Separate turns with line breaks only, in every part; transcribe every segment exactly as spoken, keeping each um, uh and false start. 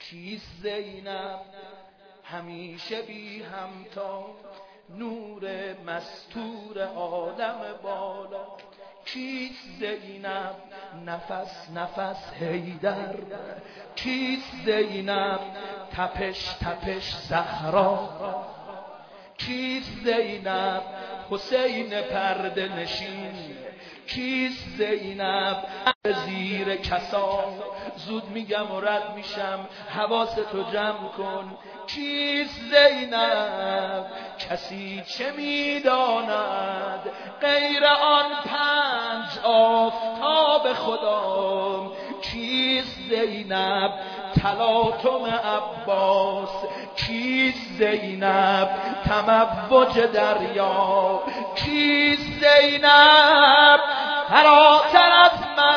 کیست زینب همیشه بی همتا، نور مستور عالم بالا. کیست زینب نفس نفس حیدر، کیست زینب تپش تپش زهرا، کیست زینب حسین پرده نشین، کیست زینب زیر کسا. زود میگم و رد میشم حواستو جمع کن. کیست زینب کسی چه میداند غیر آن پنج آفتاب خدا. کیست زینب تلاطم عباس، کیست زینب تموج دریا، کیست زینب فراتر از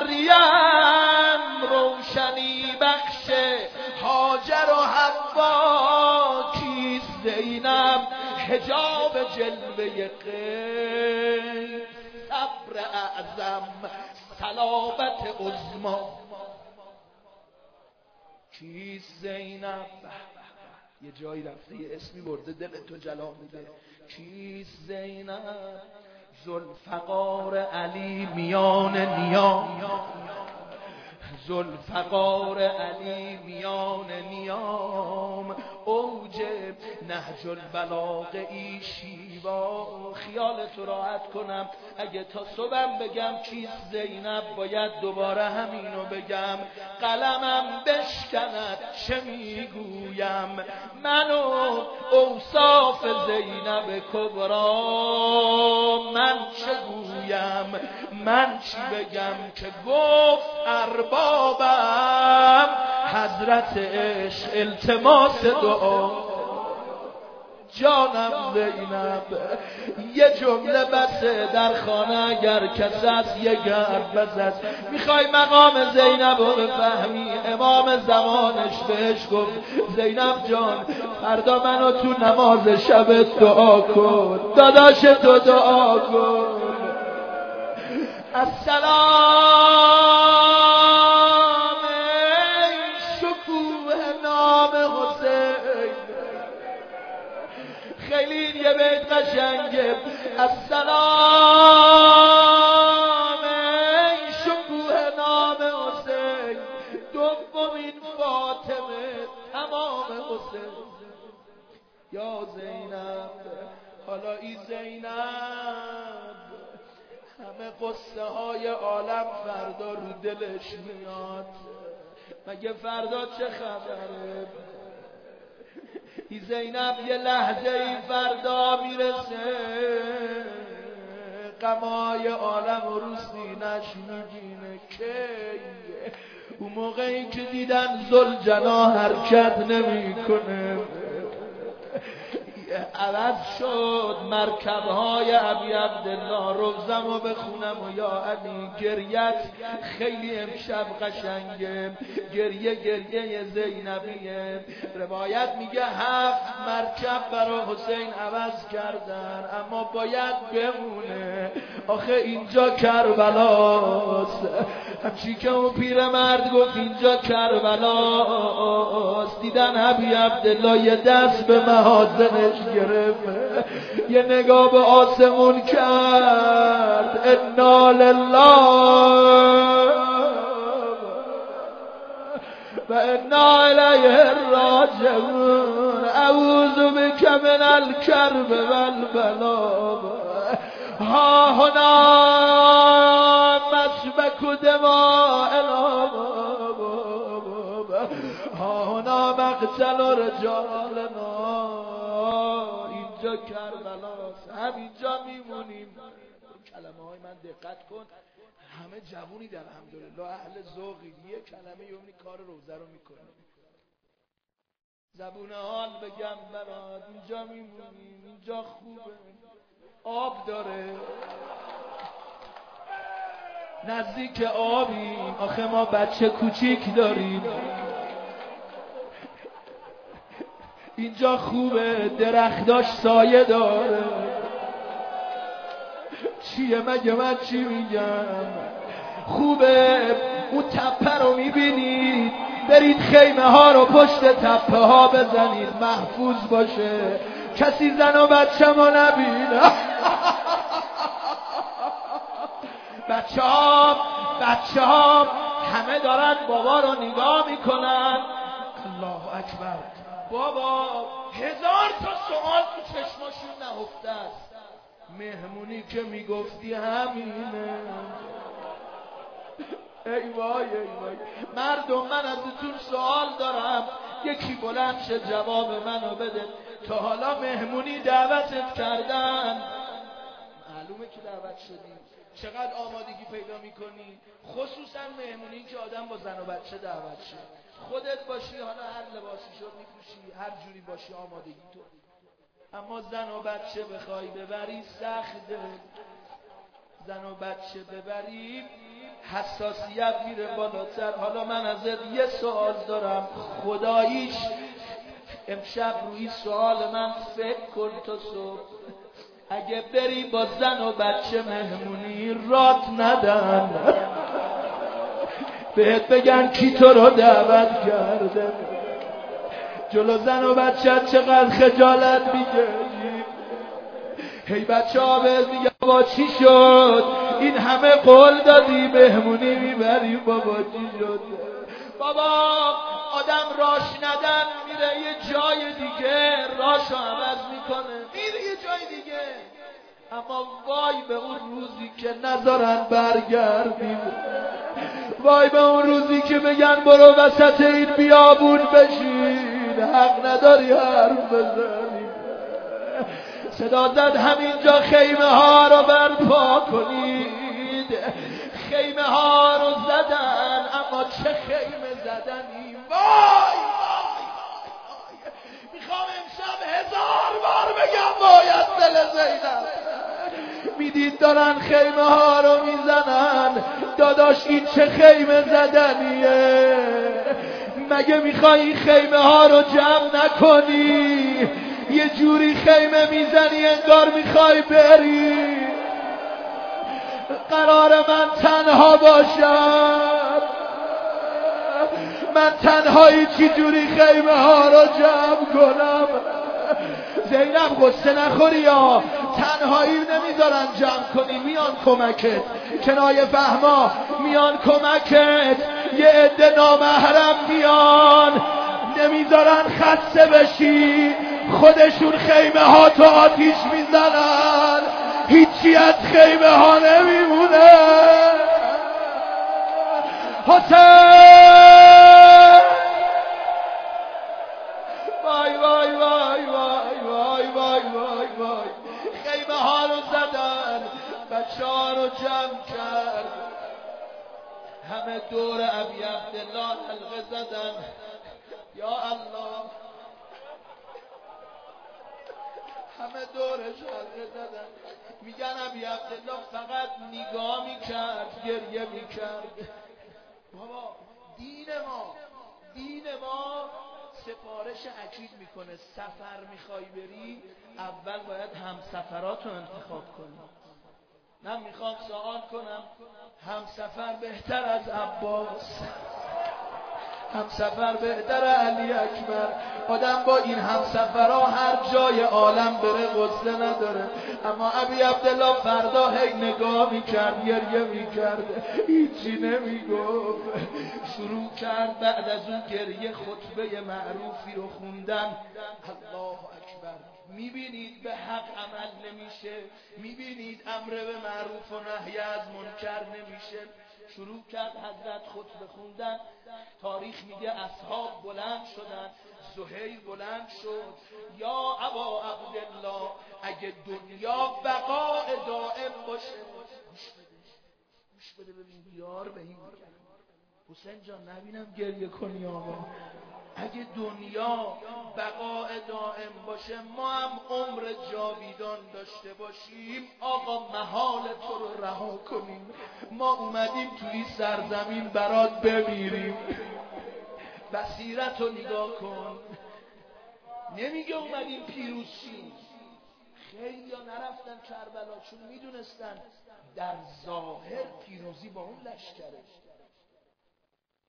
مریم روشنی بخش هاجر و حوا. کیست زینب حجاب جلوه غیب، صبر اعظم صلابت عظمی. کیست زینب یه جایی رفته یه اسمی برده دلتو جلا میده. کیست زینب ذوالفقار علی میان نیام، ذوالفقار علی میان نیام. اوج نهج البلاغه ای شیوا. خیالت راحت کنم اگه تا صبحم بگم کیست زینب باید دوباره همینو بگم. قلمم بشکند چه میگویم، منو اوصاف زینب کبرا من چه گویم. من چی بگم که گفت اربابم حضرت عشق التماس دعا. جانم زینب یه جمله بسه در خانه اگر کس از یه گرد بزد. میخوای مقام زینب رو بفهمی؟ امام زمانش بهش گفت زینب جان فردا منو تو نماز شب دعا کن، داداش تو دعا کن. السلام ای شکوه نام حسین. خیلی یه بیت قشنگه. السلام ای شکوه نام حسین، دومین فاطمه تمام حسین. یا زینب حالا ای زینب همه قصه های عالم فردا رو دلش میاد. مگه فردا چه خبره؟ ای زینب یه لحظه ای فردا میرسه غمای عالم و رو سینش میگینه. کی؟ اون موقعی که دیدن ذوالجلال حرکت نمیکنه، عوض شد مرکبهای ابی عبدالله. روزم و بخونم و یا علی گریت خیلی امشب قشنگه. گریه گریه زینبیه. روایت میگه هفت مرکب برای حسین عوض کردن اما باید بمونه. آخه اینجا کربلاست. همچی که اون پیرمرد گفت اینجا کربلاست. دیدن ابی عبدالله یه دست به محاسنش گرفت، یه نگاه به آسمون کرد. انا لله و انا الیه راجعون. اعوذ بک من الکرب والبلا. ها هنا مسبک دماء الاباب، ها هنا مقتل رجالنا. اینجا کربلاست، همینجا میمونیم. کلمه های من دقت کن، همه جوونی در الحمدلله اهل ذوقی. یه کلمه یومی کار روزه رو میکنه. زبون حال بگم برات اینجا میمونیم، اینجا خوبه، آب داره، نزدیک آبیم. آخه ما بچه کوچیک داریم. اینجا خوبه، درختاش سایه داره. چیه مگه من چی میگم؟ خوبه. اون تپه رو میبینید برید خیمه ها رو پشت تپه ها بزنید محفوظ باشه کسی زن و بچه ما نبینه. بچه ها بچه ها همه دارن بابا رو نگاه میکنن. الله اکبر. بابا هزار تا سوال تو چشماشون نهفته است. مهمونی که میگفتی همینه. ای وای ای وای مردم، من ازتون سوال دارم، یکی بلند شه جواب منو بده. تا حالا مهمونی دعوتت کردن؟ معلومه که دعوت شدی. چقدر آمادگی پیدا میکنی؟ خصوصا مهمونی که آدم با زن و بچه دعوت شد. خودت باشی حالا هر لباسی شد میپوشی، هر جوری باشی آمادگی تو. اما زن و بچه بخوای ببری سخته. زن و بچه ببری حساسیت میره بالاتر. حالا من ازت یه سوال دارم، خداییش امشب روی سوال من فکر کن تا صبح. اگه بری با زن و بچه مهمونی رات ندن، بهت بگن کی تو رو دعوت کرده، جلو زن و بچه چقدر خجالت میکشی. هی بچه ها بهت میگه بابا چی شد؟ این همه قول دادی مهمونی میبریم، بابا چی شد؟ بابا آدم راش ندن میره یه جای دیگه، راشو عوض میکنه میره یه جای دیگه. اما وای به اون روزی که نذارن برگردیم، وای به اون روزی که بگن برو وسط این بیابون بشین، حق نداری حرف بزنی. صدا زد همینجا خیمه ها رو برپا کنید. خیمه ها رو زدن، اما چه خیمه زدنی. وای وای وای میخوام امشب هزار بار بگم باید دل زینب. میدید دارن خیمه ها رو میزنن. داداش این چه خیمه زدنیه؟ مگه میخوای این خیمه ها رو جمع نکنی؟ یه جوری خیمه میزنی انگار میخوای بری. قرار من تنها باشم، من تنهایی چی جوری خیمه ها رو جمع کنم؟ زینب غصه نخوری یا تنهایی نمیذارن جمع کنی، میان کمکت. کنایه فهما میان کمکت. یه عده نامحرم میان نمیذارن خسته بشی، خودشون خیمه ها تو آتیش میزنن، هیچی از خیمه ها نمیمونه. حسین وای وای وای وای وای وای وای وای خیمه ها رو زدن، بچه ها رو جمع کرد، همه دور ابی عبدالله حلقه زدن. یا الله، همه دورش حلقه زدن. میگن ابی عبدالله فقط نگاه میکرد، گریه میکرد. بابا دین ما دین ما سفارش عجیب میکنه. سفر میخوای بری، اول باید همسفراتو انتخاب کنی. من میخوام سوال کنم، همسفر بهتر از عباس؟ همسفر بهتر علی اکبر؟ آدم با این همسفرها هر جای عالم بره غصه نداره. اما ابی عبدالله فردا هی نگاه میکرد، گریه میکرد، هیچی نمیگفت. شروع کرد بعد از اون گریه خطبه معروفی رو خوندن. الله اکبر. میبینید به حق عمل نمیشه، میبینید امر به معروف و نهی از منکر نمیشه. شروع کرد حضرت خطبه خوندن. تاریخ میگه اصحاب بلند شدن. زهیر بلند شد، یا ابا عبدالله اگه دنیا بقاء دائم باشه، گوش بده گوش بده ببین بیار به این حسین جان نبینم گریه کنی آقا. اگه دنیا بقاء دائم باشه، ما هم عمر جاویدان داشته باشیم، آقا محال تو رو رها کنیم. ما اومدیم توی سرزمین برات بمیریم. بصیرت رو نگاه کن. نمیگه اومدیم پیروز شیم. خیلی ها نرفتن کربلا چون میدونستن در ظاهر پیروزی با اون لشکره.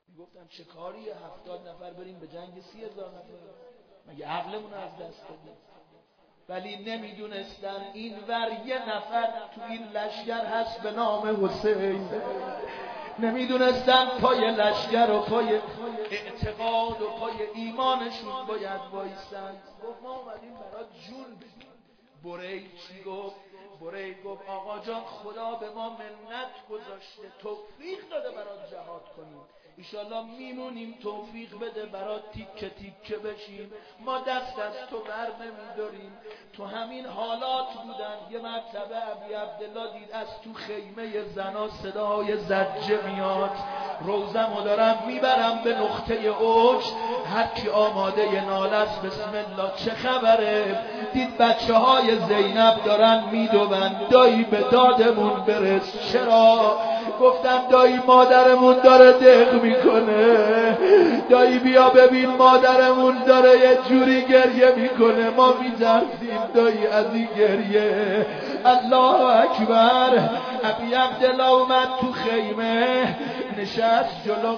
گفتم چه کاریه هفتاد نفر بریم به جنگ سی هزار نفر؟ مگه عقلمون از دست بدیم؟ ولی نمیدونستن این ور یه نفر تو این لشگر هست به نام حسین. نمیدونستن پای لشگر و پای اعتقاد و پای ایمانشون باید وایسن. گفت ما اومدیم برات جون بدیم. برید چی گفت؟ برید گفت آقا جان خدا به ما منت گذاشته، توفیق داده برات جهاد کنیم، ایشالله میمونیم توفیق بده برات تیکه تیکه بشیم، ما دست از تو بر نمیداریم. تو همین حالات بودن. یه مرتبه ابی عبدالله دید از تو خیمه زنا صدای زجه میاد، روزمو دارم میبرم به نقطه اوج، هر کی آماده ناله است بسم الله. چه خبره؟ دید بچه های زینب دارن میدوبن، دایی به دادمون برس. چرا؟ گفتن دایی مادرمون داره دق میکنه، دایی بیا ببین مادرمون داره یه جوری گریه میکنه، ما میترسیم دایی از این گریه. الله اکبر. ابی عبدالله اومد تو خیمه نشست جلو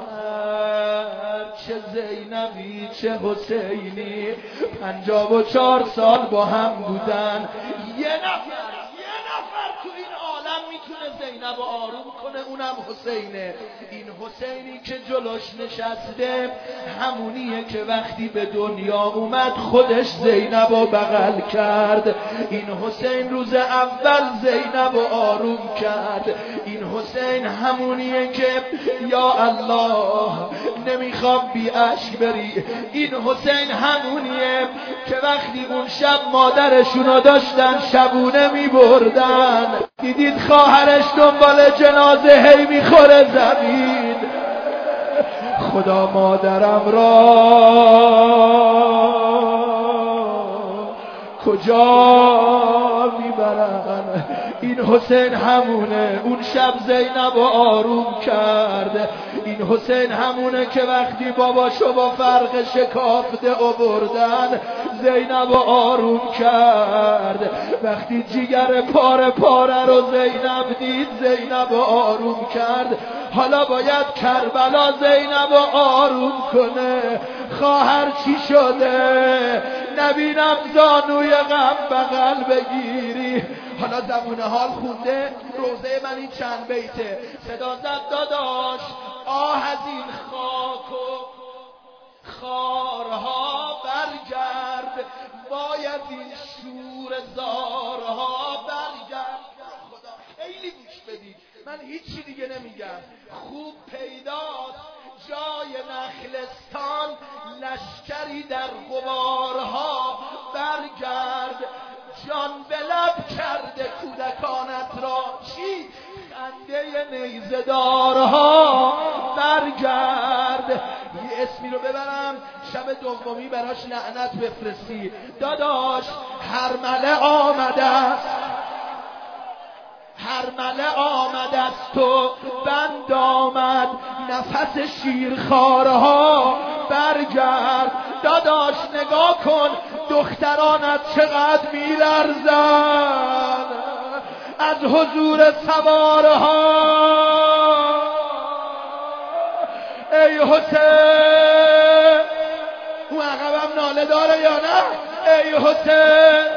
خواهر، چه زینبی چه حسینی، پنجاه و چهار سال با هم بودن. یه نفر یه نفر تو این عالم میتونه زینب رو آروم کنه، اونم حسینه. این حسینی که جلوش نشسته همونیه که وقتی به دنیا اومد خودش زینب رو بغل کرد. این حسین روز اول زینب رو آروم کرد. این حسین همونیه که یا الله نمیخوام بی اشک بری. این حسین همونیه که وقتی اون شب مادرشونو داشتن شبونه میبردن، دیدید خواهرش دنبال جنازه هی میخوره زمین، خدا مادرم را کجا میبرن؟ این حسین همونه اون شب زینب رو آروم کرد. این حسین همونه که وقتی باباشو با فرق شکافته آوردن زینب رو آروم کرد. وقتی جیگر پاره پاره رو زینب دید زینب رو آروم کرد. حالا باید کربلا زینب رو آروم کنه. خواهر چی شده؟ نبینم زانوی غم بغل بگیری. حالا زبون حال خونده روزه من این چند بیته صدا زد داداش آه از این خاک و خارها برگرد، باید این شور زارها برگرد. خدا خیلی گوش بدید، من هیچی دیگه نمیگم. خوب پیداست جای نخلستان لشکری در غبارها برگرد، جان به لب کرده کودکانت را چی؟ خنده نیزه دارها برگرد. یه اسمی رو ببرم شب دومی براش لعنت بفرستی. داداش هرمله آمده است، هرمله آمد است و بند آمد، نفس شیرخوارها برگرد. داداش نگاه کن دخترانت چقدر میلرزن از حضور سوارها. ای حسین، اون عقبم ناله داره یا نه؟ ای حسین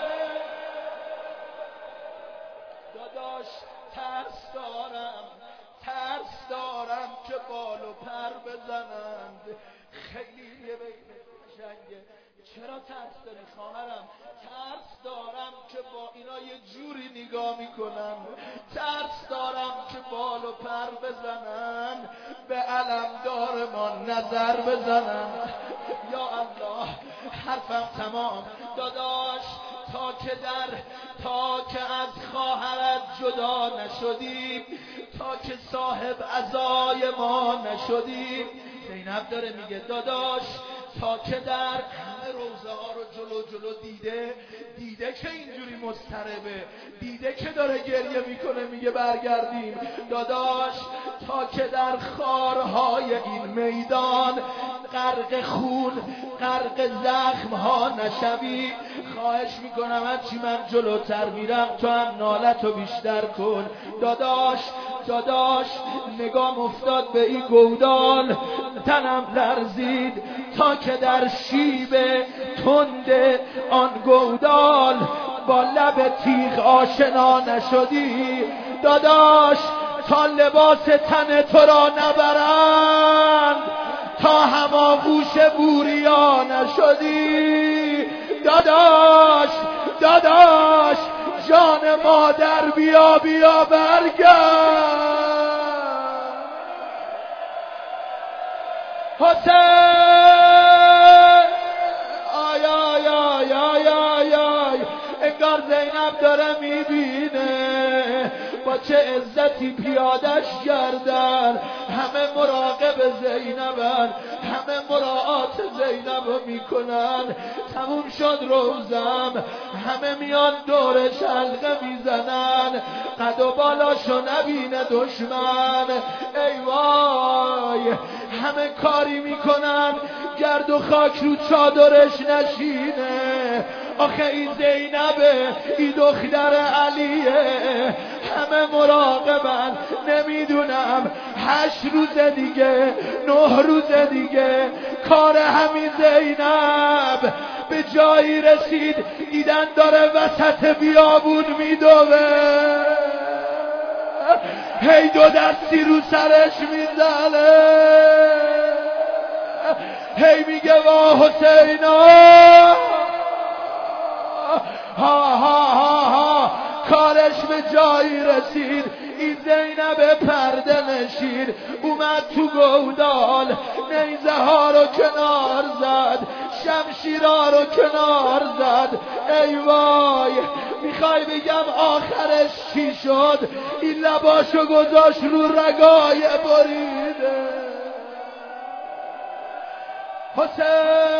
داداش ترس دارم، ترس دارم که بال و پر بزنند. خیلی یه بیت قشنگه. چرا ترس داری خواهرم؟ ترس دارم که با اینا یه جوری نگاه میکنن، ترس دارم که بال و پر بزنن، به علمدار ما نظر بزنن. یا الله حرفم تمام. داداش تا که در تا که از خواهرت جدا نشدیم، تا که صاحب عزای ما نشدیم. زینب داره میگه داداش تا که در همه روزه ها رو جلو جلو دیده، دیده که اینجوری مضطربه، دیده که داره گریه میکنه میگه برگردیم. داداش تا که در خارهای این میدان غرق خون غرق زخم ها نشوی، خواهش میکنم هرچی من جلوتر میرم تو هم نالتو بیشتر کن. داداش داداش نگام افتاد به این گودال، تنم لرزید تا که در شیب تند آن گودال با لب تیغ آشنا نشدی. داداش تا لباس تن تو را نبرند، تا هماغوش بوریا نشدی. داداش داداش جان مادر بیا بیا برگرد. حسین آی آی آی آی آی آی، انگار زینب داره میبینه با چه عزتی پیادش گردن، همه مراقب زینبن، همه مراعات زینب رو میکنن. تموم شد روزم، همه میان دورش حلقه میزنن، قد و بالاشو نبینه دشمن. ای وای همه کاری میکنن گرد و خاک رو چادرش نشینه. آخه این زینبه، این دختر علیه، همه مراقبن. نمیدونم هشت روز دیگه، نه روز دیگه کار همین زینب به جایی رسید دیدن داره وسط بیابون میدوه، هی دو دستی رو سرش میزنه، هی میگه وا حسینا ها ها ها ها. کارش به جایی رسید، این زینب پرده نشین اومد تو گودال، نیزه ها رو کنار زد، شمشیرها رو کنار زد. ای وای میخوای بگم آخرش چی شد؟ این لباشو گذاشت رو رگای بریده. حسین